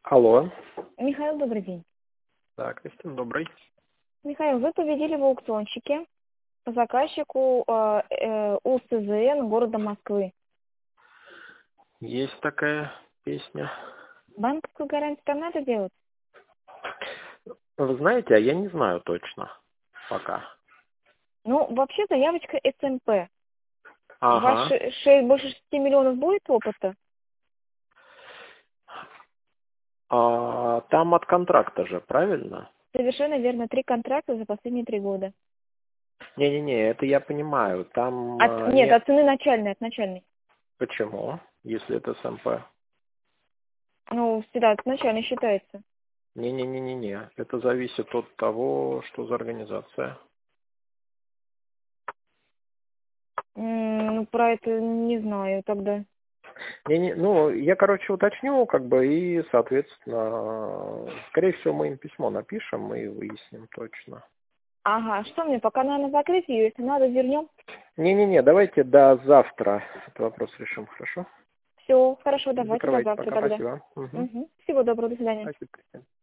Алло. Михаил, добрый день. Да, Кристина, добрый. Михаил, вы победили в аукциончике по заказчику УСЗН города Москвы. Есть такая песня. Банковскую гарантию там надо делать? Вы знаете, а я не знаю точно пока. Ну, вообще заявочка СМП. У вас Ага. больше 6 миллионов будет опыта? Там от контракта же, правильно? Совершенно верно. 3 контракта за последние 3 года. Не-не-не, это я понимаю. Там Нет, нет. от цены начальной, от начальной. Почему? Если это СМП. Ну, всегда от начальной считается. Не-не-не-не-не. Это зависит от того, что за организация. Ну, про это не знаю тогда. Ну, я, короче, уточню, и, соответственно, скорее всего, мы им письмо напишем и выясним точно. Ага, что мне, пока надо закрыть ее, если надо, вернем? Не-не-не, давайте до завтра этот вопрос решим, хорошо? Все, хорошо, давайте до Закрывайте завтра пока, тогда. спасибо. Угу. Угу. Всего доброго, до свидания. Спасибо, Кристина.